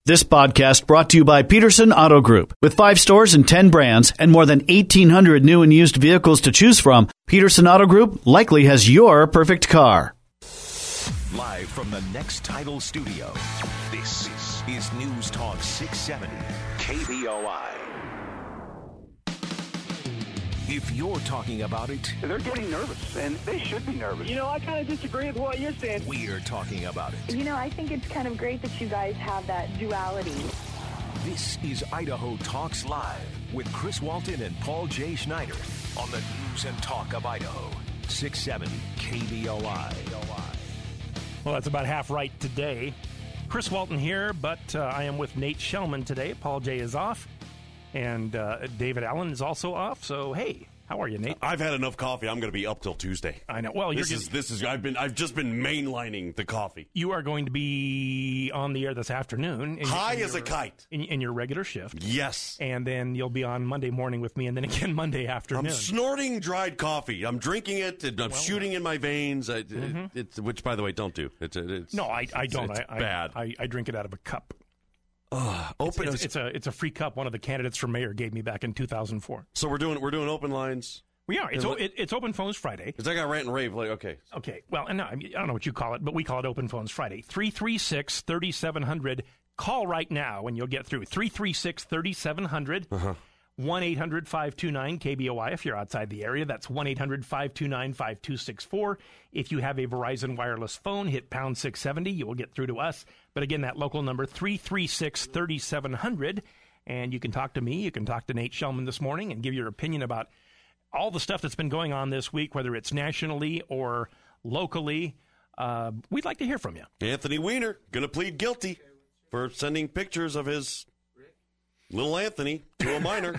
This podcast brought to you by Peterson Auto Group. With 5 stores and 10 brands and more than 1,800 new and used vehicles to choose from, Peterson Auto Group likely has your perfect car. Live from the Next Title Studio, this is News Talk 670, KBOI. If you're talking about it, they're getting nervous, and they should be nervous. You know, I kind of disagree with what you're saying. We're talking about it. You know, I think it's kind of great that you guys have that duality. This is Idaho Talks Live with Chris Walton and Paul J. Schneider on the News and Talk of Idaho, 670 KBOI. Well, that's about half right today. Chris Walton here, but I am with Nate Shellman today. Paul J. is off. And David Allen is also off. So, hey, how are you, Nate? I've had enough coffee. I'm going to be up till Tuesday. I know. Well, I've just been mainlining the coffee. You are going to be on the air this afternoon. High as a kite. In your regular shift. Yes. And then you'll be on Monday morning with me, and then again Monday afternoon. I'm snorting dried coffee. I'm drinking it, and I'm shooting in my veins, which, by the way, don't do. No, I don't. It's bad. I drink it out of a cup. Open. It's a free cup. One of the candidates for mayor gave me back in 2004. So we're doing open lines. We are. It's Open Phones Friday. Because I got rant and rave. Okay. Well, and I don't know what you call it, but we call it Open Phones Friday. 336-3700. Call right now and you'll get through. 336-3700. 1-800-529-KBOI if you're outside the area. That's 1-800-529-5264. If you have a Verizon wireless phone, hit pound 670. You will get through to us. But again, that local number, 336-3700. And you can talk to me. You can talk to Nate Shellman this morning and give your opinion about all the stuff that's been going on this week, whether it's nationally or locally. We'd like to hear from you. Anthony Weiner going to plead guilty for sending pictures of his little Anthony to a minor.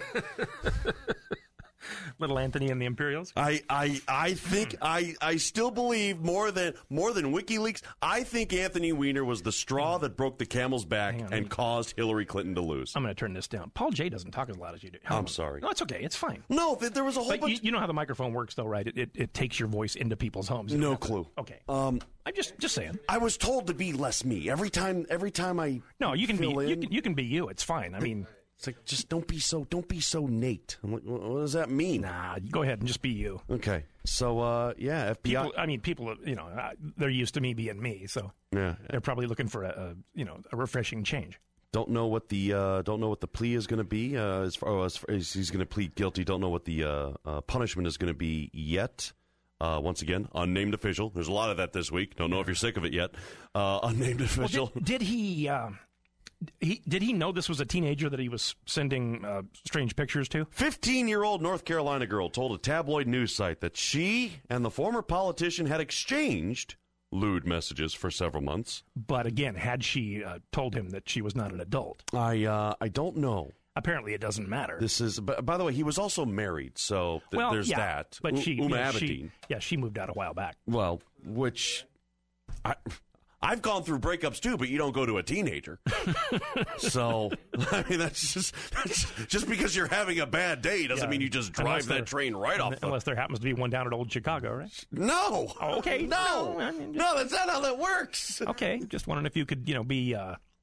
Little Anthony and the Imperials. I think I still believe more than WikiLeaks. I think Anthony Weiner was the straw that broke the camel's back and caused Hillary Clinton to lose. I'm going to turn this down. Paul J. doesn't talk as loud as you do. I'm sorry. No, it's okay. It's fine. No, there was a whole bunch. You know how the microphone works, though, right? It takes your voice into people's homes. No clue. Okay. I'm just saying. I was told to be less me every time I. No, you can be you. It's fine. I mean. It's like, just don't be so Nate. I'm like, what does that mean? Nah, go ahead and just be you. Okay. So, FBI. People, they're used to me being me, so they're probably looking for a refreshing change. Don't know what the plea is going to be as far as he's going to plead guilty. Don't know what the punishment is going to be yet. Once again, unnamed official. There's a lot of that this week. Don't know if you're sick of it yet. Unnamed official. Well, did he know this was a teenager that he was sending strange pictures to? 15-year-old North Carolina girl told a tabloid news site that she and the former politician had exchanged lewd messages for several months. But again, had she told him that she was not an adult? I don't know. Apparently, it doesn't matter. This is, by the way, he was also married, so there's that. But Uma Abedin. She moved out a while back. Well, which I've gone through breakups too, but you don't go to a teenager. So, I mean, that's just because you're having a bad day doesn't mean you just drive that train right off. Unless there happens to be one down at Old Chicago, right? No. Oh, okay. No, that's not how that works. Okay, just wondering if you could, be,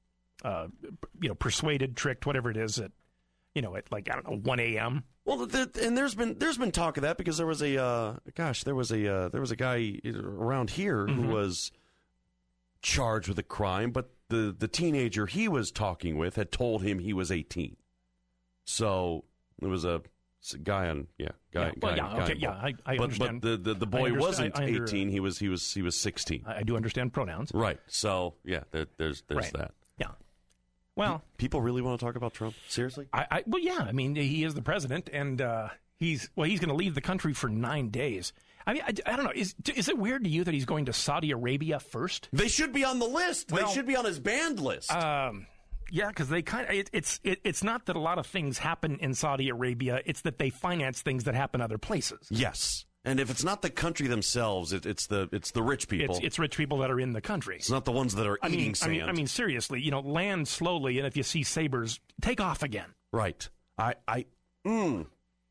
persuaded, tricked, whatever it is at, at like 1 a.m. Well, and there's been talk of that because there was a guy around here who was charged with a crime, but the teenager he was talking with had told him he was 18. So it was a guy on I understand. But the boy wasn't 18. He was 16. I do understand pronouns. Right. So there's that. Yeah. Well, people really want to talk about Trump? Seriously? I mean, he is the president, and he's going to leave the country for 9 days. I mean, I don't know. Is it weird to you that he's going to Saudi Arabia first? They should be on the list. They should be on his banned list. Yeah, because they it's not that a lot of things happen in Saudi Arabia. It's that they finance things that happen other places. Yes. And if it's not the country themselves, it's the rich people. It's rich people that are in the country. It's not the ones that are eating sand. I mean, seriously, land slowly, and if you see sabers, take off again. Right.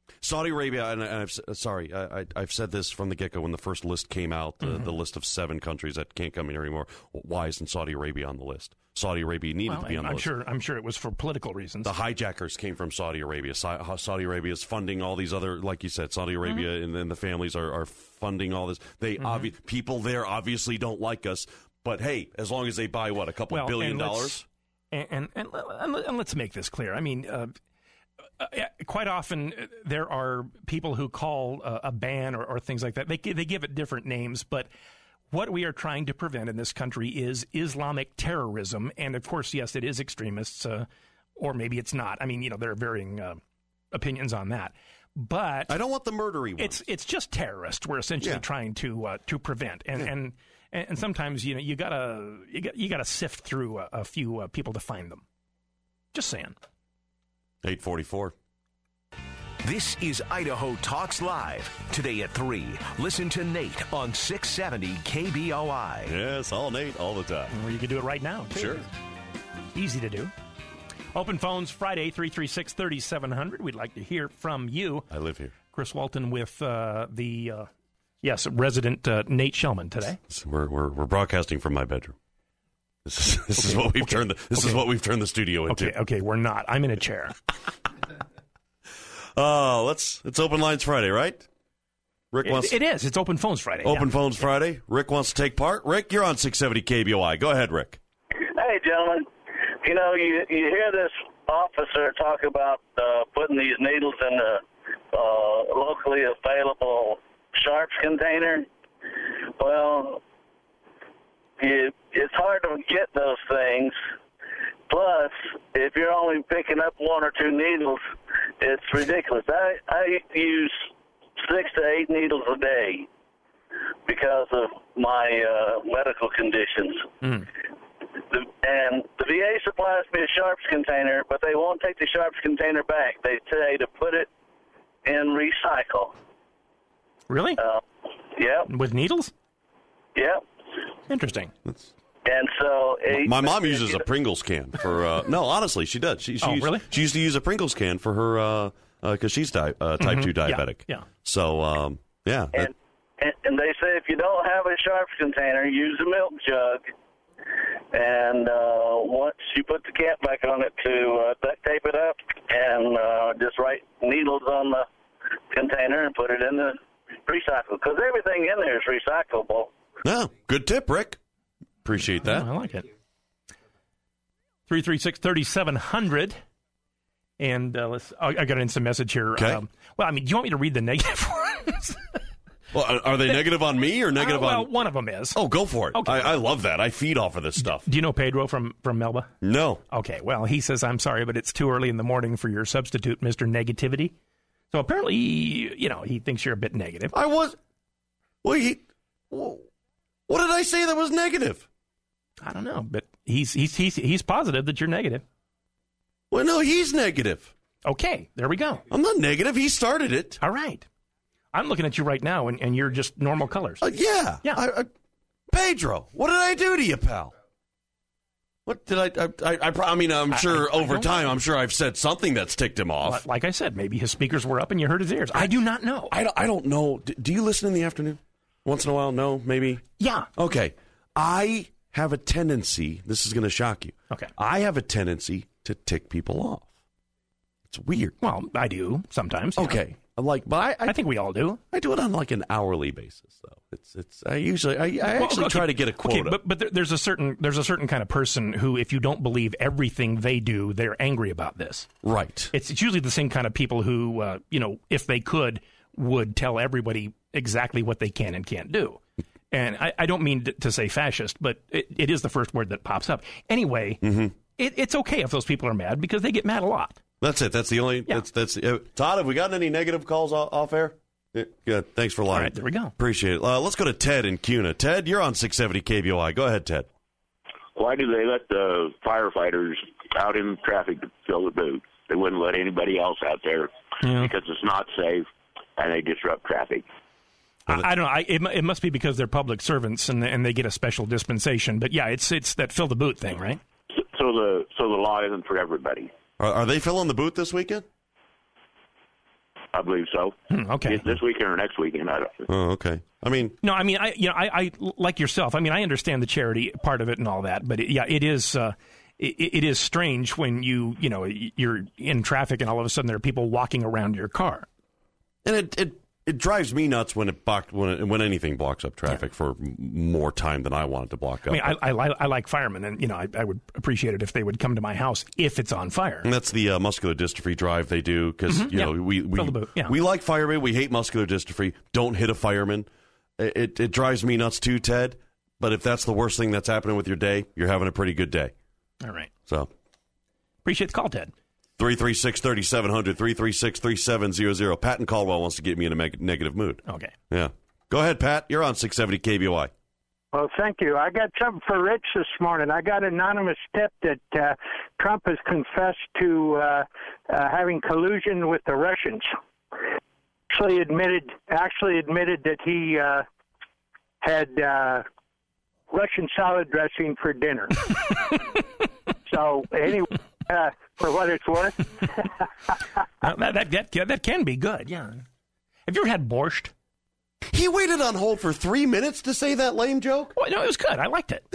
Saudi Arabia, and I've said this from the get-go when the first list came out, the list of 7 countries that can't come here anymore. Why isn't Saudi Arabia on the list? Saudi Arabia needed to be on the list. I'm sure it was for political reasons. The hijackers came from Saudi Arabia. Saudi Arabia is funding all these other, like you said, Saudi Arabia and then the families are funding all this. They people there obviously don't like us, but hey, as long as they buy, a couple $1 billion? And let's make this clear. I mean, quite often there are people who call a ban or things like that. They give it different names, but what we are trying to prevent in this country is Islamic terrorism. And, of course, yes, it is extremists, or maybe it's not. I mean, there are varying opinions on that. But I don't want the murdery ones. It's just terrorists we're essentially trying to prevent. And sometimes, you gotta sift through a few people to find them. Just saying. 8:44. This is Idaho Talks Live. Today at 3, listen to Nate on 670 KBOI. Yes, all Nate, all the time. Well, you can do it right now, too. Sure. Easy to do. Open phones Friday, 336-3700. We'd like to hear from you. I live here. Chris Walton with resident Nate Shellman today. We're broadcasting from my bedroom. This is what we've turned the studio into. Okay, we're not. I'm in a chair. It's Open Lines Friday, right? Rick wants. It is. It's Open Phones Friday. Open Phones Friday. Rick wants to take part. Rick, you're on 670 KBOI. Go ahead, Rick. Hey, gentlemen. You hear this officer talk about putting these needles in the locally available sharps container. Well, it's hard to get those things. Plus, if you're only picking up 1 or 2 needles, it's ridiculous. I use 6 to 8 needles a day because of my medical conditions. And the VA supplies me a sharps container, but they won't take the sharps container back. They say to put it in recycle. Really? Yep. With needles? Yep. Interesting. And so my mom uses a Pringles can for no, honestly, she does. Really? She used to use a Pringles can for her because she's type 2 diabetic. Yeah. So yeah. And they say if you don't have a sharps container, use a milk jug. And once you put the cap back on it to duct tape it up and just write needles on the container and put it in the recycle, because everything in there is recyclable. Yeah, good tip, Rick. Appreciate that. I like it. 336-3700. And I got an instant message here. Okay. Do you want me to read the negative ones? Well, are they negative on me or negative on... Well, one of them is. Oh, go for it. Okay. I love that. I feed off of this stuff. Do you know Pedro from Melba? No. Okay, well, he says, I'm sorry, but it's too early in the morning for your substitute, Mr. Negativity. So apparently, he thinks you're a bit negative. I was... Well, what did I say that was negative? I don't know, but he's positive that you're negative. Well, no, he's negative. Okay, there we go. I'm not negative. He started it. All right. I'm looking at you right now, and you're just normal colors. Yeah. Pedro, what did I do to you, pal? What did I'm sure over time, I'm sure I've said something that's ticked him off. Like I said, maybe his speakers were up and you hurt his ears. I do not know. I don't know. Do you listen in the afternoon? Once in a while? No? Maybe? Yeah. Okay. I have a tendency, this is going to shock you. Okay. I have a tendency to tick people off. It's weird. Well, I do sometimes. Yeah. Okay. But I think we all do. I do it on like an hourly basis, though. I actually try to get a quota. Okay, but there's a certain kind of person who, if you don't believe everything they do, they're angry about this. Right. It's usually the same kind of people who, if they could, would tell everybody exactly what they can and can't do. And I don't mean to say fascist, but it is the first word that pops up. Anyway, it's okay if those people are mad because they get mad a lot. That's it. That's the only. Yeah. That's Todd, have we gotten any negative calls off air? Yeah. Thanks for lying. All right, there we go. Appreciate it. Let's go to Ted in Cuna. Ted, you're on 670 KBOI. Go ahead, Ted. Why do they let the firefighters out in traffic to fill the boot? They wouldn't let anybody else out there because it's not safe and they disrupt traffic. I don't know. It must be because they're public servants and they get a special dispensation. But yeah, it's that fill the boot thing, right? So the law isn't for everybody. Are they filling the boot this weekend? I believe so. Okay. This weekend or next weekend, I don't know. Oh, okay. I mean, No, I mean, I like yourself. I mean, I understand the charity part of it and all that, but it is it is strange when you're in traffic and all of a sudden there are people walking around your car. and it drives me nuts when when anything blocks up traffic for more time than I want it to block up. I mean, I like firemen, and I would appreciate it if they would come to my house if it's on fire. And that's the muscular dystrophy drive they do because we like firemen, we hate muscular dystrophy. Don't hit a fireman. It drives me nuts too, Ted. But if that's the worst thing that's happening with your day, you're having a pretty good day. All right. So appreciate the call, Ted. 336-3700, 336-3700. Pat in Caldwell wants to get me in a negative mood. Okay. Yeah. Go ahead, Pat. You're on 670 KBOI. Well, thank you. I got something for Rich this morning. I got an anonymous tip that Trump has confessed to having collusion with the Russians. Actually admitted that he had Russian salad dressing for dinner. So anyway, for what it's worth, that can be good. Yeah. Have you ever had borscht? He waited on hold for 3 minutes to say that lame joke? Well, no, it was good. I liked it.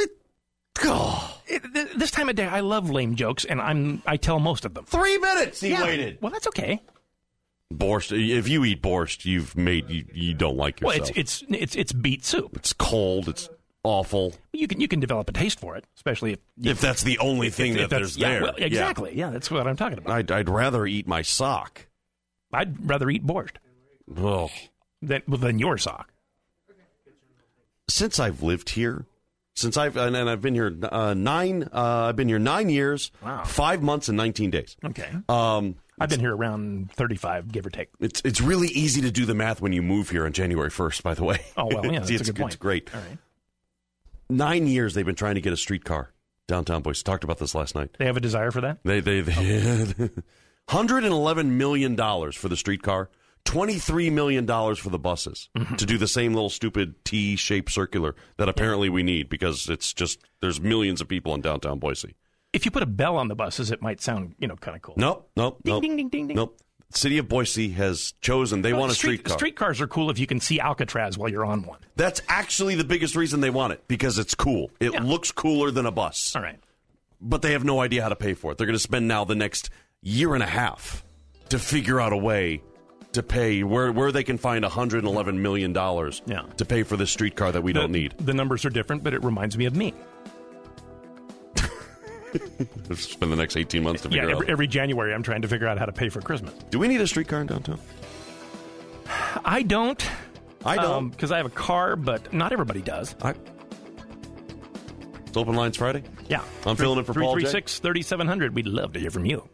This time of day, I love lame jokes, and I tell most of them. 3 minutes he waited. Well, that's okay. Borscht. If you eat borscht, you don't like yourself. Well, it's beet soup. It's cold. It's awful. You can develop a taste for it, especially if that's the only thing that there's there. Well, exactly. Yeah, that's what I'm talking about. I'd rather eat my sock. I'd rather eat borscht. Oh. Than your sock. Since I've lived here, I've been here 9 years, 5 months and 19 days. Okay. I've been here around 35, give or take. It's really easy to do the math when you move here on January 1st, by the way. Oh, well, yeah, that's a good point. It's great. All right. 9 years they've been trying to get a streetcar downtown Boise. Talked about this last night. They have a desire for that? They $111 million for the streetcar. $23 million for the buses to do the same little stupid T-shaped circular that apparently we need because it's just there's millions of people in downtown Boise. If you put a bell on the buses, it might sound kind of cool. Nope. Ding, ding, ding, ding, ding. Nope. City of Boise has chosen they want a streetcar. Streetcars are cool if you can see Alcatraz while you're on one. That's actually the biggest reason they want it because it's cool. It looks cooler than a bus. All right. But they have no idea how to pay for it. They're going to spend now the next year and a half to figure out a way to pay where they can find $111 million to pay for this streetcar that we don't need. The numbers are different, but it reminds me of me. Spend the next 18 months to figure out. Every January I'm trying to figure out how to pay for Christmas. Do we need a streetcar in downtown? I don't. Because I have a car, but not everybody does. It's Open Lines Friday? Yeah. I'm filling in for Paul J. 336-3700. We'd love to hear from you.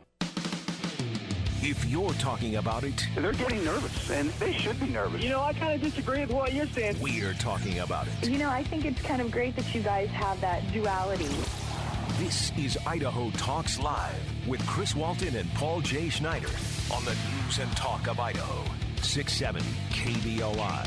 If you're talking about it, they're getting nervous, and they should be nervous. I kind of disagree with what you're saying. we're talking about it. I think it's kind of great that you guys have that duality. This is Idaho Talks Live with Chris Walton and Paul J. Schneider on the News and Talk of Idaho. 670 KBOI.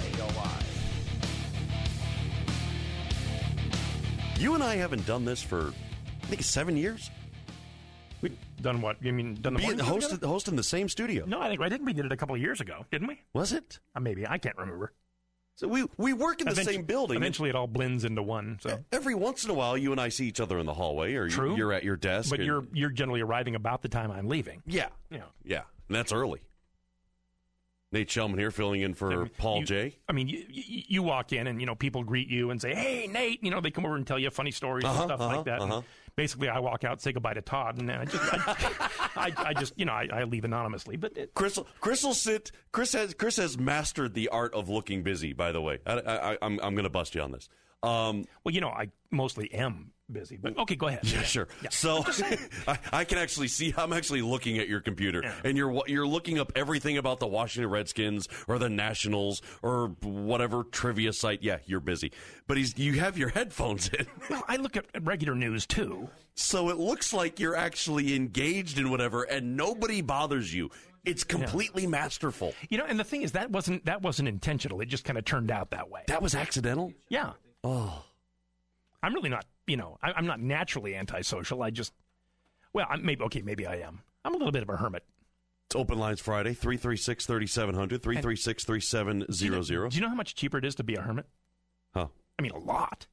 You and I haven't done this for, I think, 7 years. Done what? You mean done the morning show together? Host in the same studio. No, I think we did it a couple of years ago, didn't we? Was it? Maybe. I can't remember. So we work in the same building. Eventually it all blends into one. So every once in a while, you and I see each other in the hallway, or True. You're at your desk. But you're generally arriving about the time I'm leaving. Yeah. And that's early. Nate Shellman here, filling in for Paul J. I mean, you walk in and people greet you and say, "Hey, Nate." They come over and tell you funny stories and stuff like that. And basically, I walk out, say goodbye to Todd, and I leave anonymously. But Chris has mastered the art of looking busy. By the way, I'm going to bust you on this. I mostly am busy, but okay, go ahead. Yeah, sure. Yeah. So I can actually see. I'm actually looking at your computer, and you're looking up everything about the Washington Redskins or the Nationals or whatever trivia site. Yeah, you're busy, but you have your headphones in. Well, I look at regular news too. So it looks like you're actually engaged in whatever, and nobody bothers you. It's completely masterful. And the thing is, that wasn't intentional. It just kind of turned out that way. That was accidental? Yeah. Oh. I'm really not, I'm not naturally antisocial. Maybe I am. I'm a little bit of a hermit. It's Open Lines Friday, 336-3700, 336-3700. Do you know how much cheaper it is to be a hermit? Huh. I mean, a lot.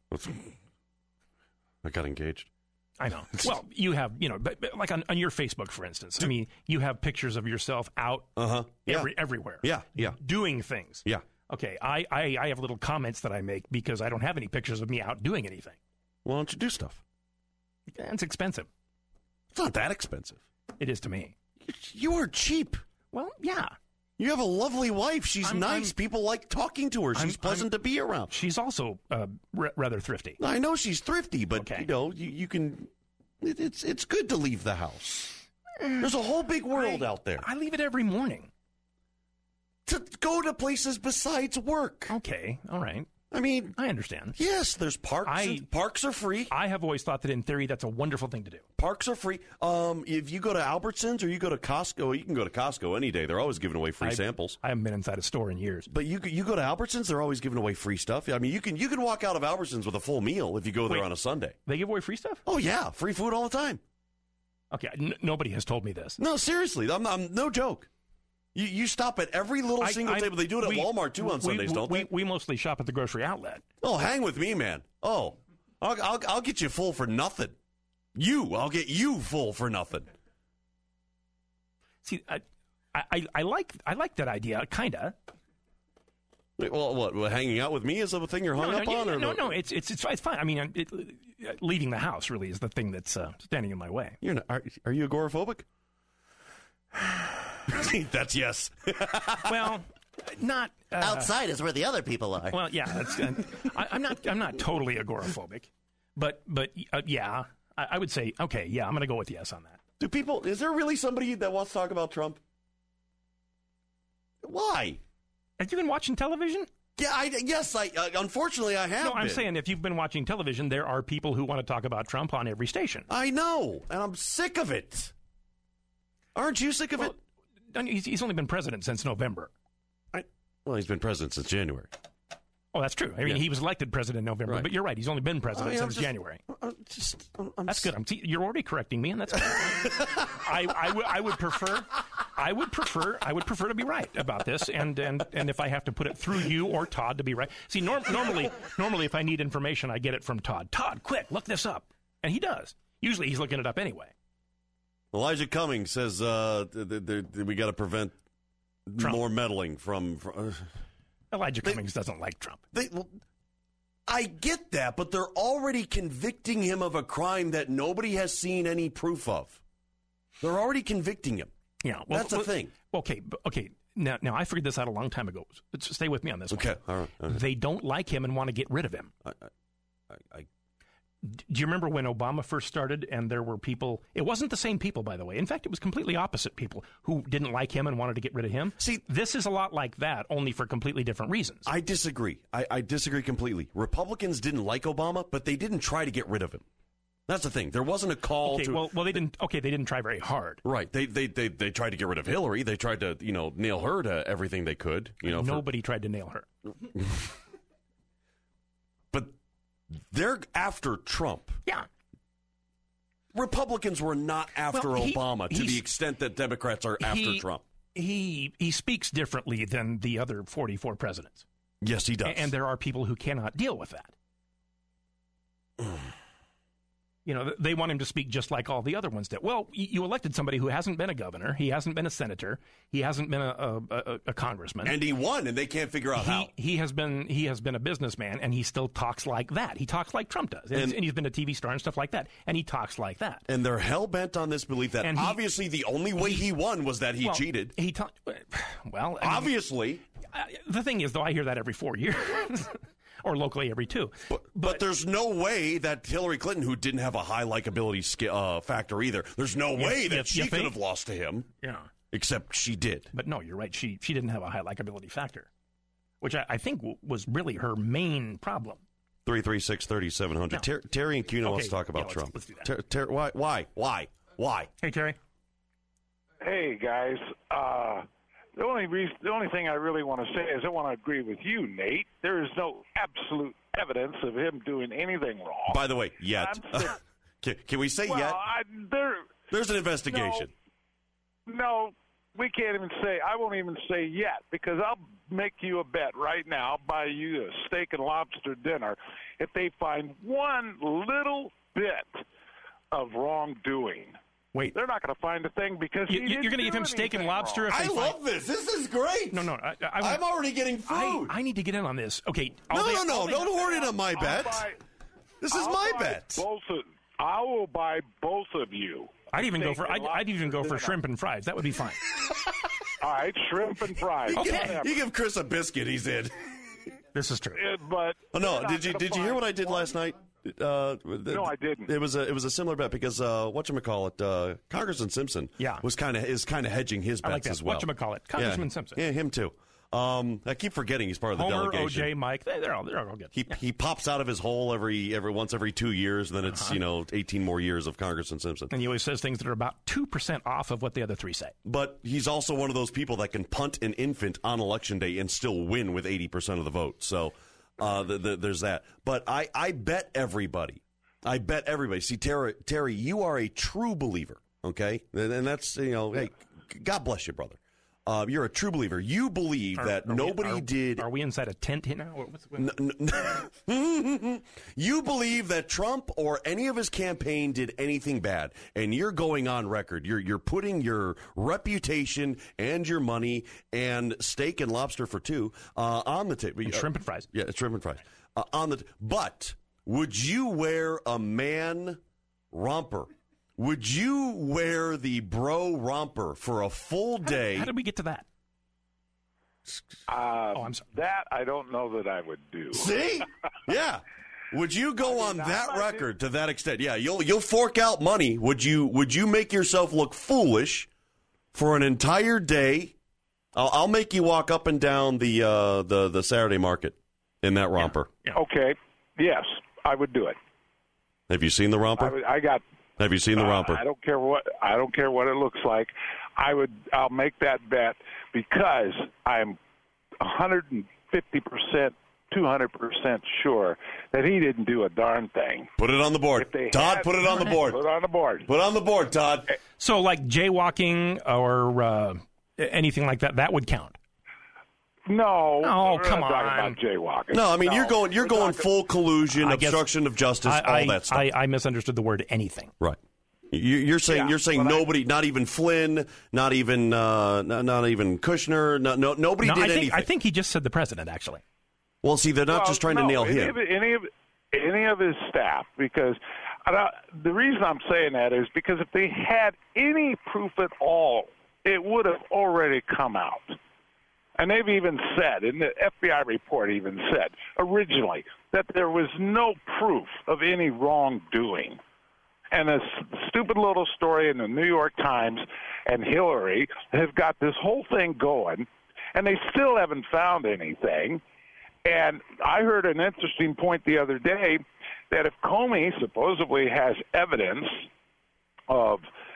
I got engaged. I know. Well, you have, but like on your Facebook, for instance. I mean, you have pictures of yourself out everywhere. Yeah. Doing things. Yeah. Okay, I have little comments that I make because I don't have any pictures of me out doing anything. Why don't you do stuff? It's expensive. It's not that expensive. It is to me. You are cheap. Well, yeah. You have a lovely wife. She's nice. People like talking to her. She's pleasant to be around. She's also rather thrifty. I know she's thrifty, but you can. It's good to leave the house. There's a whole big world out there. I leave it every morning to go to places besides work. Okay, all right. I mean, I understand. Yes, there's parks. Parks are free. I have always thought that in theory that's a wonderful thing to do. Parks are free. If you go to Albertsons or you go to Costco, you can go to Costco any day. They're always giving away free samples. I haven't been inside a store in years. But you go to Albertsons, they're always giving away free stuff. I mean, you can walk out of Albertsons with a full meal if you go there on a Sunday. They give away free stuff? Oh yeah, free food all the time. Okay, nobody has told me this. No, seriously, I'm no joke. You stop at every little single table. They do it at Walmart, too, on Sundays, don't they? We mostly shop at the grocery outlet. Oh, hang with me, man. Oh, I'll get you full for nothing. I'll get you full for nothing. See, I like that idea, kind of. Well, what, hanging out with me is the thing you're hung up on? No, it's fine. I mean, leaving the house really is the thing that's standing in my way. Are you agoraphobic? That's yes. Well, not outside is where the other people are. Well, yeah, that's, I'm not totally agoraphobic, but yeah, I would say okay. Yeah, I'm going to go with yes on that. Is there really somebody that wants to talk about Trump? Why? Have you been watching television? Yeah, yes. Unfortunately, I have. No, I'm saying if you've been watching television, there are people who want to talk about Trump on every station. I know, and I'm sick of it. Aren't you sick of it? He's only been president since November. Well, he's been president since January. Oh, that's true. I mean, he was elected president in November, but you're right. He's only been president since January. That's good. You're already correcting me, and that's good. I would prefer to be right about this, and if I have to put it through you or Todd to be right. See, normally, if I need information, I get it from Todd. Todd, quick, look this up, and he does. Usually, he's looking it up anyway. Elijah Cummings says we got to prevent Trump. More meddling from Elijah Cummings doesn't like Trump. I get that, but they're already convicting him of a crime that nobody has seen any proof of. They're already convicting him. Yeah, well, that's the thing. Okay. Now I figured this out a long time ago. Stay with me on this. Okay, one. All right. They don't like him and want to get rid of him. Do you remember when Obama first started and there were people, it wasn't the same people, by the way. In fact, it was completely opposite people who didn't like him and wanted to get rid of him. See, this is a lot like that, only for completely different reasons. I disagree. I disagree completely. Republicans didn't like Obama, but they didn't try to get rid of him. That's the thing. There wasn't a call to... Well, they didn't. Okay, they didn't try very hard. Right. They tried to get rid of Hillary. They tried to, nail her to everything they could. Nobody tried to nail her. But they're after Trump. Yeah. Republicans were not after Obama to the extent that Democrats are after Trump. He speaks differently than the other 44 presidents. Yes, he does. And there are people who cannot deal with that. They want him to speak just like all the other ones did. Well, you elected somebody who hasn't been a governor. He hasn't been a senator. He hasn't been a congressman. And he won, and they can't figure out how. He has been a businessman, and he still talks like that. He talks like Trump does. And he's been a TV star and stuff like that. And he talks like that. And they're hell-bent on this belief that obviously the only way he won was that he cheated. Obviously. The thing is, though, I hear that every 4 years. Or locally every 2. But there's no way that Hillary Clinton, who didn't have a high likability factor either, there's no way that she could have lost to him. Yeah. Except she did. But no, you're right. She didn't have a high likability factor, which I think was really her main problem. 336-3700. Terry and Cuno wants to talk about Trump. Let's do that. Why? Hey, Terry. Hey, guys. The only thing I really want to say is I want to agree with you, Nate. There is no absolute evidence of him doing anything wrong. By the way, yet. Can we say yet? There's an investigation. No, we can't even say, I won't even say yet, because I'll make you a bet right now. I'll buy you a steak and lobster dinner if they find one little bit of wrongdoing. Wait. They're not going to find a thing because you're going to give him steak and lobster? If I love this. This is great. No. I'm already getting food. I need to get in on this. Okay. No. Don't hoard it on my bet. This is my bet. I will buy both of you. I'd even go for shrimp and fries. That would be fine. All right, shrimp and fries. Okay. You give Chris a biscuit, he's in. This is true. But did you hear what I did last night? No, I didn't. It was a similar bet because whatchamacallit, Congressman Simpson is kind of hedging his bets as well. Whatchamacallit, Congressman Simpson. Yeah, him too. I keep forgetting he's part of the Homer, delegation. OJ, Mike, they're all good. He pops out of his hole every 2 years, and then it's 18 more years of Congressman Simpson. And he always says things that are about 2% off of what the other three say. But he's also one of those people that can punt an infant on Election Day and still win with 80% of the vote. So there's that. But I bet everybody. See, Terry, you are a true believer, okay? And that's, hey, God bless you, brother. You're a true believer. You believe that nobody did. Are we inside a tent here now? You believe that Trump or any of his campaign did anything bad, and you're going on record. You're putting your reputation and your money and steak and lobster for two on the table. Shrimp and fries. Yeah, shrimp and fries But would you wear a man romper? Would you wear the bro romper for a full day? How did we get to that? I'm sorry. That I don't know that I would do. See? Yeah. Would you go on that record to that extent? Yeah, you'll fork out money. Would you make yourself look foolish for an entire day? I'll make you walk up and down the Saturday market in that romper. Yeah. Okay. Yes, I would do it. Have you seen the romper? Have you seen the romper? I don't care what it looks like. I'll make that bet because I'm 150%, 200% sure that he didn't do a darn thing. Put it on the board. Todd, put it on the board. Put it on the board. Put it on the board, Todd. So like jaywalking or anything like that would count? No. Oh, come on. About jaywalking. No, I mean, you're going full collusion, obstruction of justice, all that stuff. I misunderstood the word anything. Right. You're saying nobody, not even Flynn, not even Kushner, nobody did anything. I think he just said the president, actually. Well, see, they're not just trying to nail him. Any of his staff, because the reason I'm saying that is because if they had any proof at all, it would have already come out. And they've even said, and the FBI report even said originally, that there was no proof of any wrongdoing. And a stupid little story in the New York Times and Hillary have got this whole thing going, and they still haven't found anything. And I heard an interesting point the other day that if Comey supposedly has evidence of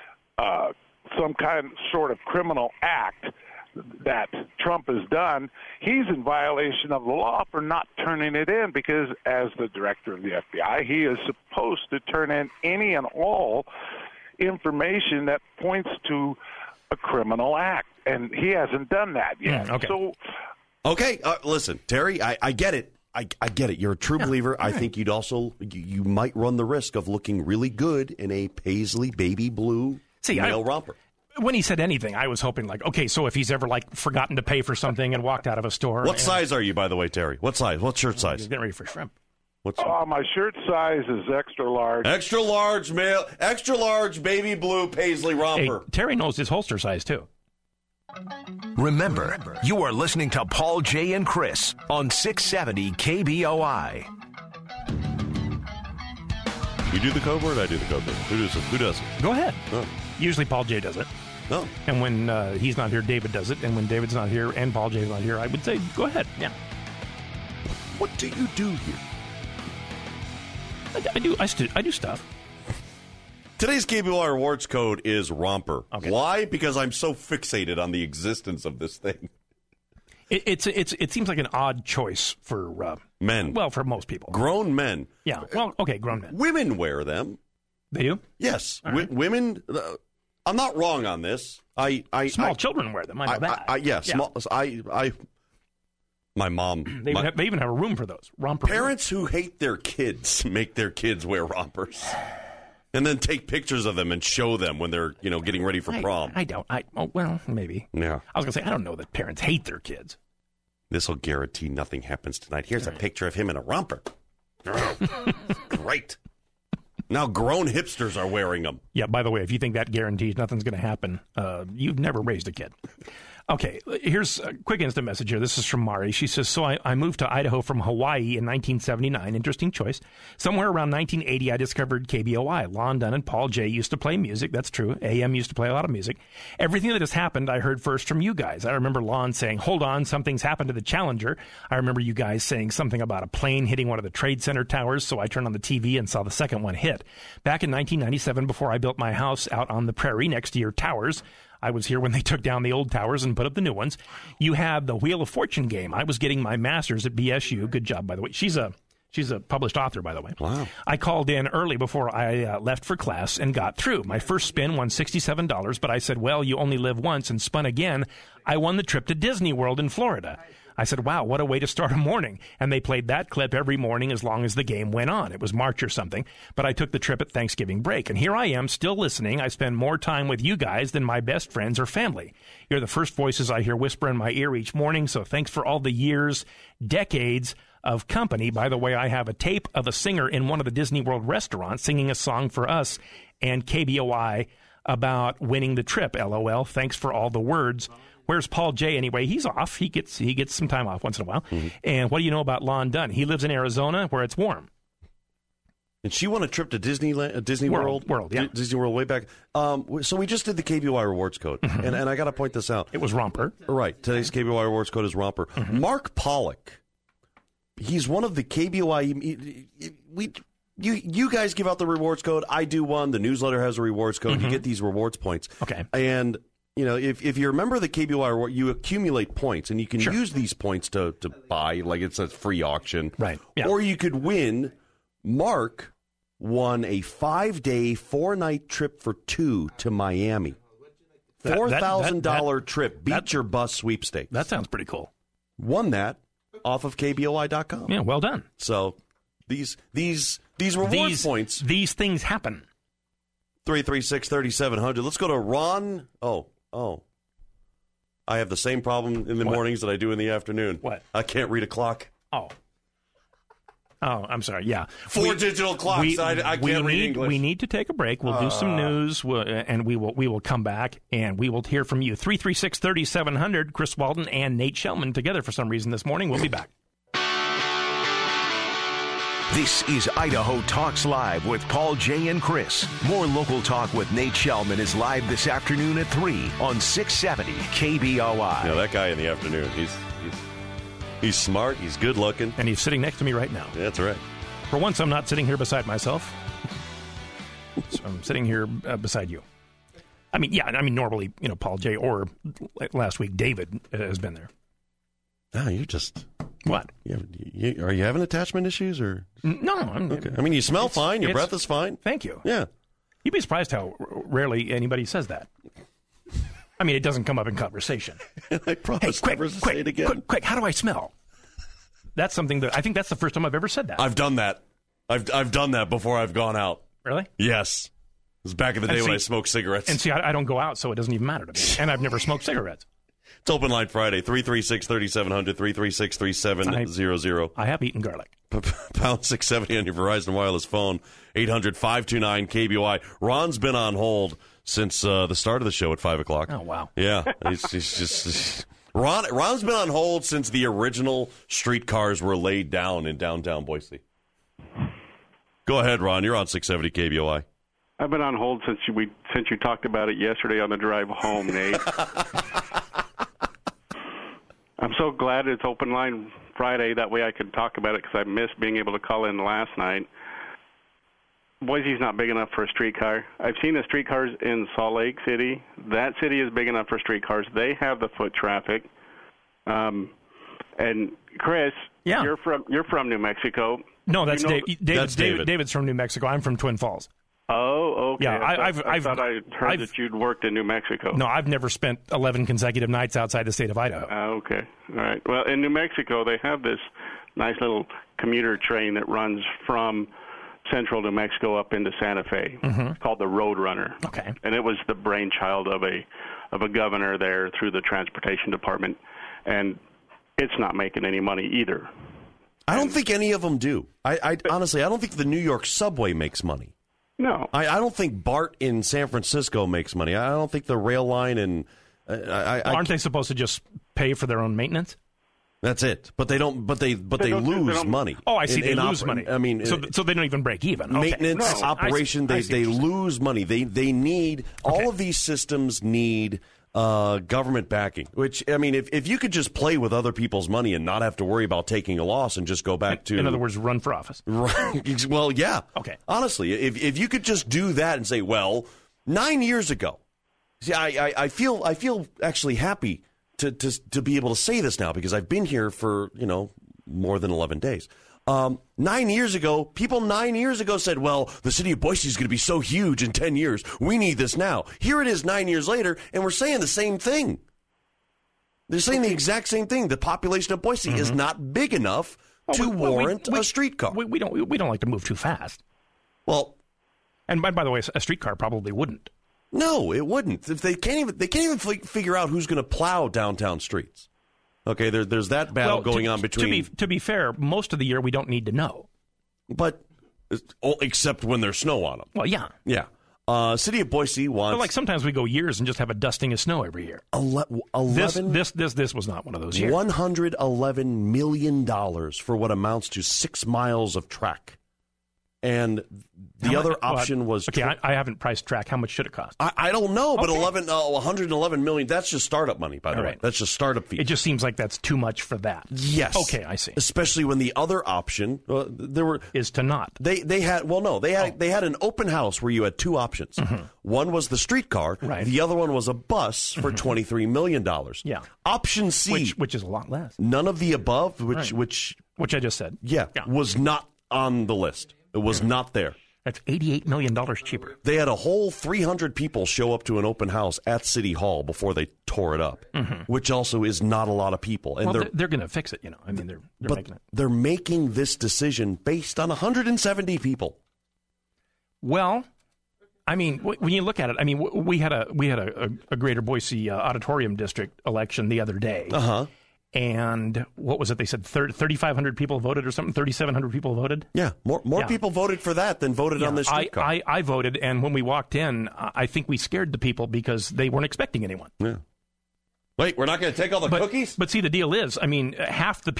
some sort of criminal act that Trump has done, he's in violation of the law for not turning it in because as the director of the FBI, he is supposed to turn in any and all information that points to a criminal act, and he hasn't done that yet. Okay. So, okay, listen, Terry, I get it. I get it. You're a true believer. I think you might run the risk of looking really good in a paisley baby blue male romper. When he said anything, I was hoping okay, so if he's ever forgotten to pay for something and walked out of a store. What size are you, by the way, Terry? What size? What shirt size? He's getting ready for shrimp. My shirt size is extra large. Extra large male, extra large baby blue paisley romper. Hey, Terry knows his holster size too. Remember, you are listening to Paul, Jay, and Chris on 670 KBOI. You do the code word, I do the code word. Who does it? Go ahead. Oh. Usually Paul J does it. No. And when he's not here, David does it. And when David's not here and Paul J's not here, I would say, go ahead. Yeah. What do you do here? I do stuff. Today's KBOI rewards code is romper. Okay. Why? Because I'm so fixated on the existence of this thing. It seems like an odd choice for men. Well, for most people. Grown men. Yeah. Well, okay, grown men. Women wear them. They do? Yes. Right. Women. I'm not wrong on this. Small children wear them. I know that. Small. My mom. They even have a room for those romper. Parents who hate their kids make their kids wear rompers, and then take pictures of them and show them when they're getting ready for prom. Well, maybe. Yeah. I was gonna say I don't know that parents hate their kids. This will guarantee nothing happens tonight. Here's a picture of him in a romper. Great. Now grown hipsters are wearing them. Yeah, by the way, if you think that guarantees nothing's going to happen, you've never raised a kid. Okay, here's a quick instant message here. This is from Mari. She says, so I moved to Idaho from Hawaii in 1979. Interesting choice. Somewhere around 1980, I discovered KBOI. Lon Dunn and Paul J. used to play music. That's true. AM used to play a lot of music. Everything that has happened, I heard first from you guys. I remember Lon saying, hold on, something's happened to the Challenger. I remember you guys saying something about a plane hitting one of the Trade Center towers, so I turned on the TV and saw the second one hit. Back in 1997, before I built my house out on the prairie next to your towers, I was here when they took down the old towers and put up the new ones. You had the Wheel of Fortune game. I was getting my master's at BSU. Good job, by the way. She's a published author, by the way. Wow. I called in early before I left for class and got through. My first spin won $67, but I said, well, you only live once, and spun again. I won the trip to Disney World in Florida. I said, wow, what a way to start a morning. And they played that clip every morning as long as the game went on. It was March or something. But I took the trip at Thanksgiving break. And here I am still listening. I spend more time with you guys than my best friends or family. You're the first voices I hear whisper in my ear each morning. So thanks for all the years, decades of company. By the way, I have a tape of a singer in one of the Disney World restaurants singing a song for us and KBOI about winning the trip. LOL. Thanks for all the words. Where's Paul J. anyway? He's off. He gets some time off once in a while. Mm-hmm. And what do you know about Lon Dunn? He lives in Arizona where it's warm. And she won a trip to Disney World, yeah. Disney World way back. So we just did the KBOI rewards code, Mm-hmm. and I got to point this out. It was Romper. Right. Today's KBOI rewards code is Romper. Mm-hmm. Mark Pollock. He's one of the KBOI. You guys give out the rewards code. I do one. The newsletter has a rewards code. Mm-hmm. You get these rewards points. Okay. And if you're a member of the KBOI reward, you accumulate points, and you can use these points to buy, like it's a free auction. Right. Yeah. Or you could win. Mark won a 5-day, 4-night trip for two to Miami. $4,000 trip. Beat your bus sweepstakes. That sounds pretty cool. Won that off of KBOI.com. Yeah, well done. So these rewards points. These things happen. 336-3700. Let's go to Ron. Oh. I have the same problem in the mornings that I do in the afternoon. What? I can't read a clock. Oh, I'm sorry. Yeah. Four digital clocks. I can't read English. We need to take a break. We'll do some news, and we will come back, and we will hear from you. 336-3700, Chris Walton and Nate Shellman together for some reason this morning. We'll be back. This is Idaho Talks Live with Paul J. and Chris. More local talk with Nate Shellman is live this afternoon at 3 on 670 KBOI. Yeah, that guy in the afternoon, he's smart, he's good looking. And he's sitting next to me right now. Yeah, that's right. For once, I'm not sitting here beside myself. So I'm sitting here beside you. I mean, normally, Paul J. or last week, David has been there. No, you just... What? Are you having attachment issues or? No. Okay. I mean, you smell fine. Your breath is fine. Thank you. Yeah. You'd be surprised how rarely anybody says that. I mean, it doesn't come up in conversation. I promise never to say it again. Quick, how do I smell? That's something that I think that's the first time I've ever said that. I've done that. I've done that before I've gone out. Really? Yes. It was back in the day when I smoked cigarettes. And see, I don't go out, so it doesn't even matter to me. And I've never smoked cigarettes. It's Open Line Friday, 336-3700, 336-3700. I have eaten garlic. Pound 670 on your Verizon Wireless phone, 800-529-KBOI. Ron's been on hold since the start of the show at 5 o'clock. Oh, wow. Yeah. He's just Ron's been on hold since the original streetcars were laid down in downtown Boise. Go ahead, Ron. You're on 670 KBOI. I've been on hold since you talked about it yesterday on the drive home, Nate. I'm so glad it's Open Line Friday. That way I could talk about it because I missed being able to call in last night. Boise's not big enough for a streetcar. I've seen the streetcars in Salt Lake City. That city is big enough for streetcars. They have the foot traffic. And Chris, you're from New Mexico. No, that's David. David's from New Mexico. I'm from Twin Falls. Oh, okay. Yeah, I thought I heard that you'd worked in New Mexico. No, I've never spent 11 consecutive nights outside the state of Idaho. Okay. All right. Well, in New Mexico, they have this nice little commuter train that runs from central New Mexico up into Santa Fe. It's called the Roadrunner. Okay. And it was the brainchild of a governor there through the transportation department, and it's not making any money either. I don't think any of them do. I honestly, I don't think the New York subway makes money. No. I don't think BART in San Francisco makes money. I don't think the rail line in... Aren't they supposed to just pay for their own maintenance? That's it. But they don't. But they lose money. Oh, I see. They lose money. I mean, so they don't even break even. Maintenance, operation. They lose money. They need all of these systems need government backing. Which, I mean, if you could just play with other people's money and not have to worry about taking a loss and just go back to, in other words, run for office. Right. Well, yeah. Okay. Honestly, if you could just do that and say, well, 9 years ago. See, I feel actually happy to be able to say this now because I've been here for, more than 11 days. 9 years ago, people 9 years ago said, well, the city of Boise is going to be so huge in 10 years. We need this now. Here it is 9 years later, and we're saying the same thing. They're saying the exact same thing. The population of Boise is not big enough to warrant a streetcar. We don't like to move too fast. Well, and by the way, a streetcar probably wouldn't. No, it wouldn't. If they can't even figure out who's going to plow downtown streets. Okay, there's that battle going on between. To be fair, most of the year we don't need to know. But except when there's snow on them. Well, yeah. Yeah. City of Boise wants. But like sometimes we go years and just have a dusting of snow every year. 11. This was not one of those years. $111 million for what amounts to 6 miles of track. And the other option was... Okay, I haven't priced track. How much should it cost? I don't know, but $111 million, that's just startup money, by the way. That's just startup fee. It just seems like that's too much for that. Yes. Okay, I see. Especially when the other option is to not. They had an open house where you had two options. One was the streetcar. Right. The other one was a bus for $23 million. Yeah. Option C, which is a lot less. None of the above, which I just said. Yeah, was not on the list. It was not there. That's $88 million cheaper. They had a whole 300 people show up to an open house at City Hall before they tore it up, which also is not a lot of people. And they're going to fix it, I mean, they're making it. They're making this decision based on 170 people. Well, I mean, when you look at it, I mean, we had a Greater Boise Auditorium District election the other day. And what was it? They said 3,500 people voted or something? 3,700 people voted? Yeah, more people voted for that than voted on this streetcar. I voted, and when we walked in, I think we scared the people because they weren't expecting anyone. Yeah. Wait, we're not going to take all the cookies? But see, the deal is, I mean, half of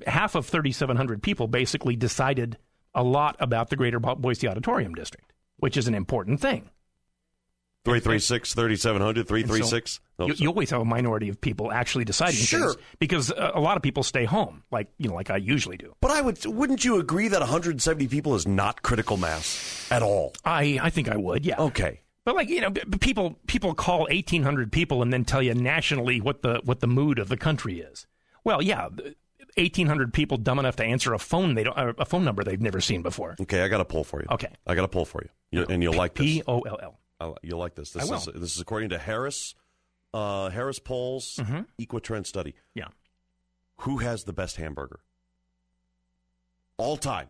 3,700 people basically decided a lot about the Greater Boise Auditorium District, which is an important thing. 336, 3,700, 336. You always have a minority of people actually deciding things because a lot of people stay home, like I usually do. But wouldn't you agree that 170 people is not critical mass at all? I think I would, yeah. Okay. But people call 1,800 people and then tell you nationally what the mood of the country is. Well, yeah, 1,800 people dumb enough to answer a phone number they've never seen before. Okay, I got a poll for you. Okay, I got a poll for you, and you'll like this. POLL. You'll like this. This is according to Harris Polls Equitrend study. Yeah. Who has the best hamburger? All time.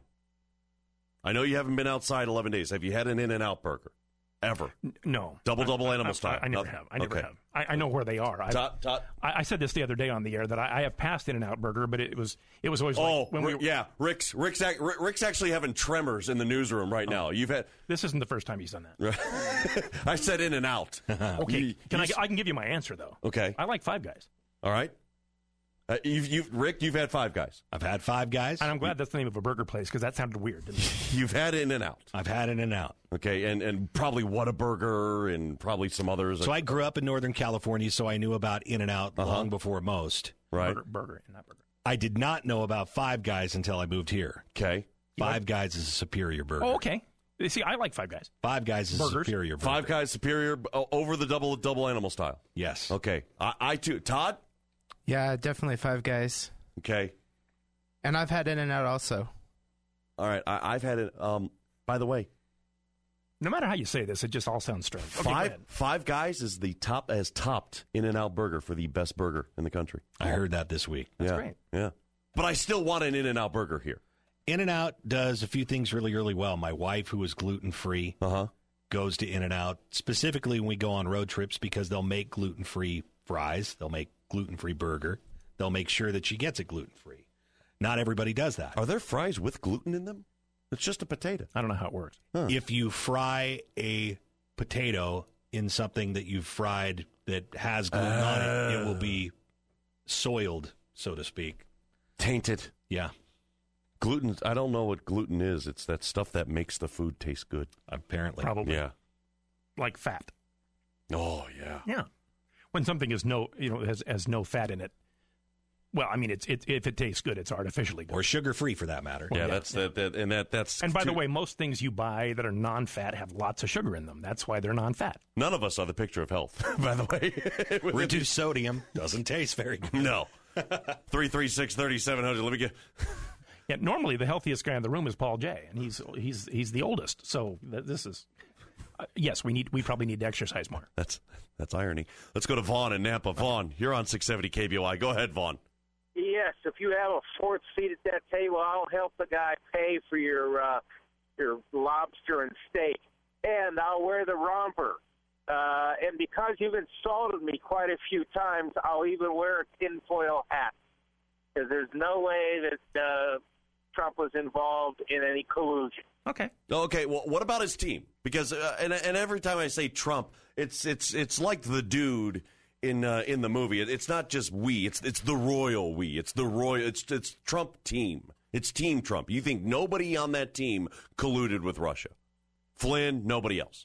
I know you haven't been outside 11 days. Have you had an In-N-Out burger? Ever? No. Double animal style? I never have. I never have. I know where they are. I said this the other day on the air that I have passed In-N-Out Burger, but it was always Rick's actually having tremors in the newsroom right now. This isn't the first time he's done that. I said In-N-Out. Okay, I can give you my answer though. Okay, I like Five Guys. All right. Rick, you've had Five Guys. I've had Five Guys. And I'm glad that's the name of a burger place because that sounded weird, didn't it? You've had In-N-Out. I've had In-N-Out. Okay, and probably Whataburger and probably some others. So I grew up in Northern California, so I knew about In-N-Out long before most. Right. Burger, In-N-Out Burger. I did not know about Five Guys until I moved here. Okay. Five Guys is a superior burger. Oh, okay. See, I like Five Guys. Five Guys is a superior burger. Five Guys superior over the double animal style. Yes. Okay. I too. Todd? Yeah, definitely Five Guys. Okay. And I've had In-N-Out also. All right. I've had it. By the way, No matter how you say this, it just all sounds strange. Okay, Five Guys is has topped In-N-Out Burger for the best burger in the country. I heard that this week. That's great. Yeah. But I still want an In-N-Out Burger here. In-N-Out does a few things really, really well. My wife, who is gluten-free, goes to In-N-Out, specifically when we go on road trips, because they'll make gluten-free fries. They'll make gluten-free burger. They'll make sure that she gets it gluten-free. Not everybody does that. Are there fries with gluten in them? It's just a potato. I don't know how it works. If you fry a potato in something that you've fried that has gluten on it, it will be soiled, so to speak. Tainted. Yeah. Gluten, I don't know what gluten is. It's that stuff that makes the food taste good. Apparently. Probably. Yeah. Like fat. Oh, yeah. Yeah. When something is has no fat in it, well, I mean, if it tastes good, it's artificially good. Or sugar-free, for that matter. Well, that's. And by the way, most things you buy that are non-fat have lots of sugar in them. That's why they're non-fat. None of us are the picture of health, by the way. Reduced sodium doesn't taste very good. No. 336-3700. Let me get. Yeah, normally the healthiest guy in the room is Paul J, and he's the oldest. So this is. Yes, we probably need to exercise more. That's irony. Let's go to Vaughn in Nampa. Vaughn, you're on 670 KBOI. Go ahead, Vaughn. Yes, if you have a fourth seat at that table, I'll help the guy pay for your lobster and steak, and I'll wear the romper. And because you've insulted me quite a few times, I'll even wear a tinfoil hat, because there's no way that Trump was involved in any collusion. Okay. Okay. Well, what about his team? Because and every time I say Trump, it's like the dude in the movie. It's not just we. It's the royal we. It's the royal. It's Trump team. It's Team Trump. You think nobody on that team colluded with Russia? Flynn, nobody else.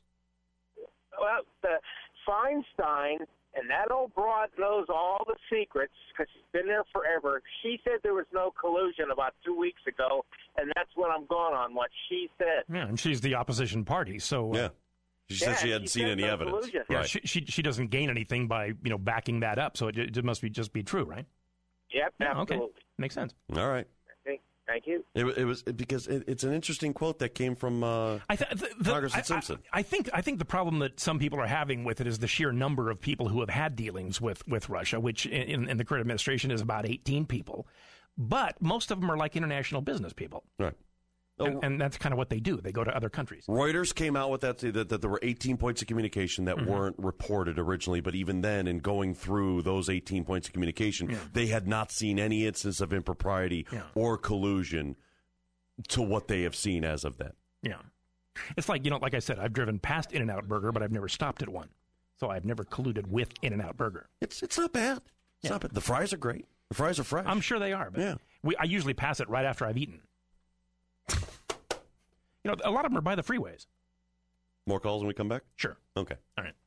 Well, Feinstein and that old broad knows all the secrets because she's been there forever. She said there was no collusion about 2 weeks ago, and that's what I'm going on, what she said. Yeah, and she's the opposition party, so... yeah. She said she hadn't seen any evidence. Collusion. Yeah, Right. she doesn't gain anything by backing that up, so it must just be true, right? Yep, Yeah, absolutely. okay. Makes sense. All right. Thank you. It was because it's an interesting quote that came from Congressman Simpson. I think the problem that some people are having with it is the sheer number of people who have had dealings with Russia, which in the current administration is about 18 people. But most of them are like international business people. Right. And that's kind of what they do. They go to other countries. Reuters came out with that there were 18 points of communication that weren't reported originally, but even then, in going through those 18 points of communication, they had not seen any instance of impropriety or collusion to what they have seen as of then. Yeah. It's like, like I said, I've driven past In-N-Out Burger, but I've never stopped at one. So I've never colluded with In-N-Out Burger. It's not bad. It's not bad. The fries are great. The fries are fresh. I'm sure they are, but I usually pass it right after I've eaten. A lot of them are by the freeways. More calls when we come back? Sure. Okay. All right.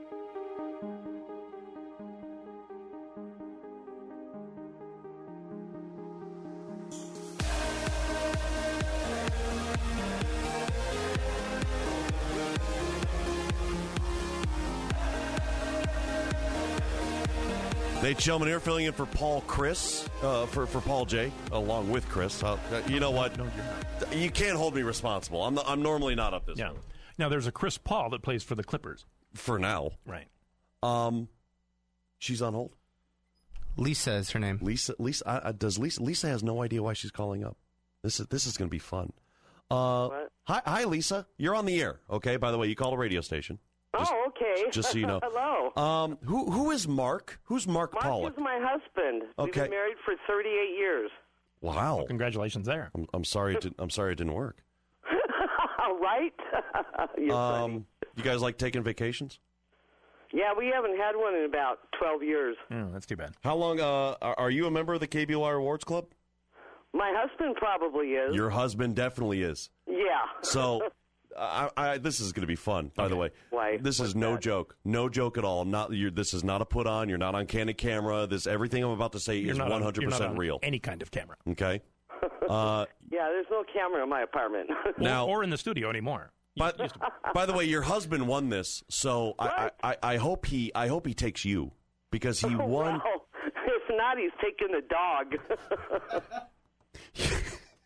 Nate Shellman here, filling in for Paul Chris, for Paul J, along with Chris. You know what? No, you're not. You can't hold me responsible. I'm normally not up this. Yeah. Now there's a Chris Paul that plays for the Clippers. For now, right? She's on hold. Lisa is her name. Lisa does Lisa has no idea why she's calling up. This is going to be fun. Hi, Lisa. You're on the air. Okay. By the way, you call a radio station. Okay. Just so you know. Hello. Who is Mark? Who's Mark Pollock? Mark is my husband. Okay. We've been married for 38 years. Wow. Well, congratulations there. I'm sorry. I'm sorry it didn't work. Right? You're funny. You guys like taking vacations? Yeah, we haven't had one in about 12 years. Oh, that's too bad. How long? Are you a member of the KBOI Awards Club? My husband probably is. Your husband definitely is. Yeah. So, this is going to be fun. By the way, why? This is no joke. No joke at all. This is not a put on. You're not on candid camera. Everything I'm about to say is 100% real. Any kind of camera. Okay. Yeah, there's no camera in my apartment. or in the studio anymore. But by the way, your husband won this, so I hope he takes you because he won. Well, if not, he's taking the dog.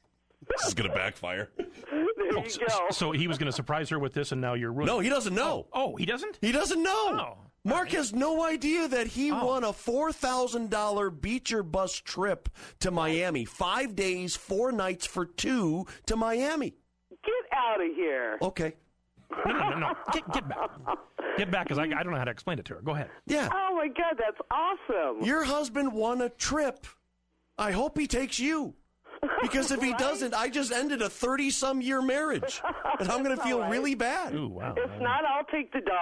This is going to backfire. There you go. So he was going to surprise her with this, and now you're ruining No, he doesn't know. Oh, he doesn't? He doesn't know. Oh. Mark has no idea that he won a $4,000 beach bus trip to Miami. 5 days, 4 nights for 2 to Miami. Get out of here. Okay. No. Get back. Get back, because I don't know how to explain it to her. Go ahead. Yeah. Oh, my God, that's awesome. Your husband won a trip. I hope he takes you. Because if he doesn't, I just ended a 30-some-year marriage. And I'm going to feel really bad. Ooh, wow. If not, I'll take the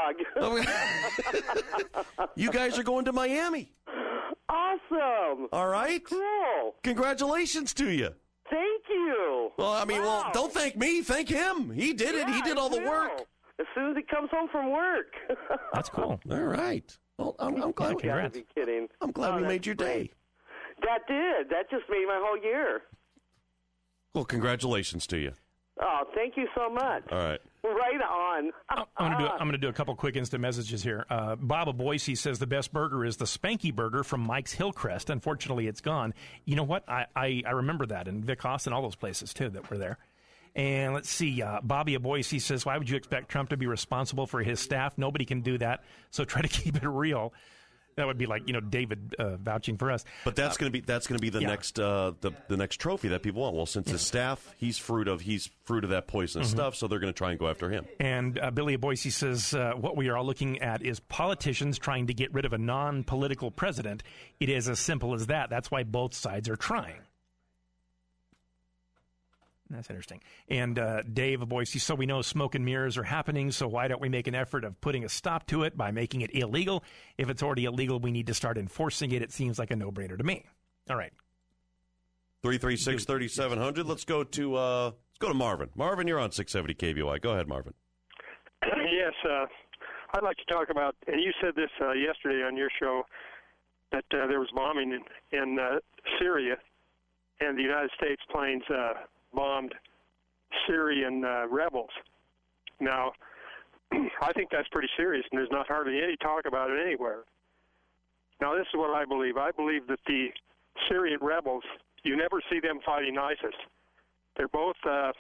dog. You guys are going to Miami. Awesome. All right? Cool. Congratulations to you. Thank you. Well, I mean, Wow. don't thank me. Thank him. He did it. He did all the work. As soon as he comes home from work. That's cool. All right. Well, I'm glad. You gotta be kidding. I'm glad we made your day. That did. That just made my whole year. Well, congratulations to you. Oh, thank you so much. All right. Right on. I'm going to do a couple quick instant messages here. Bob of Boise says the best burger is the Spanky Burger from Mike's Hillcrest. Unfortunately, it's gone. You know what? I remember that, and Vic Haas and all those places, too, that were there. And let's see. Bobby of Boise says, why would you expect Trump to be responsible for his staff? Nobody can do that, so try to keep it real. That would be like, David vouching for us. But that's going to be the next the next trophy that people want. Well, since his staff, he's fruit of that poisonous stuff, so they're going to try and go after him. And Billy of Boise says what we are all looking at is politicians trying to get rid of a non-political president. It is as simple as that. That's why both sides are trying. That's interesting. And Dave of Boise, so we know smoke and mirrors are happening, so why don't we make an effort of putting a stop to it by making it illegal? If it's already illegal, we need to start enforcing it. It seems like a no-brainer to me. All right. 336-3700. Let's go to Marvin. Marvin, you're on 670 KBOI. Go ahead, Marvin. Yes, I'd like to talk about, and you said this yesterday on your show, that there was bombing in Syria, and the United States planes bombed Syrian rebels. Now, I think that's pretty serious, and there's not hardly any talk about it anywhere. Now, this is what I believe. I believe that the Syrian rebels, you never see them fighting ISIS. They're both the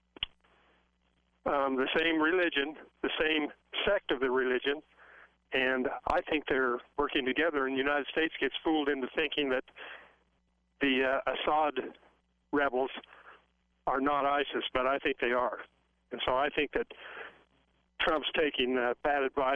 same religion, the same sect of the religion, and I think they're working together, and the United States gets fooled into thinking that the Assad rebels are not ISIS, but I think they are. And so I think that Trump's taking bad advice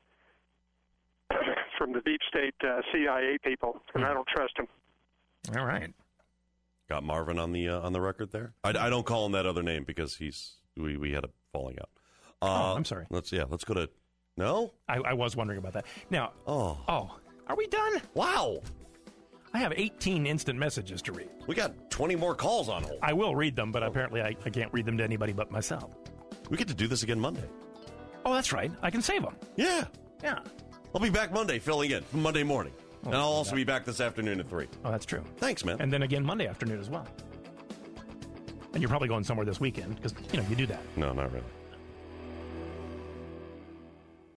from the deep state CIA people, and I don't trust him. All right. Got Marvin on the record there. I don't call him that other name because we had a falling out. I'm sorry. Let's go to no. I was wondering about that. Now. Oh, are we done? Wow. I have 18 instant messages to read. We got 20 more calls on hold. I will read them, but apparently I can't read them to anybody but myself. We get to do this again Monday. Oh, that's right. I can save them. Yeah. Yeah. I'll be back Monday filling in Monday morning. And I'll also be back this afternoon at 3. Oh, that's true. Thanks, man. And then again Monday afternoon as well. And you're probably going somewhere this weekend because, you do that. No, not really.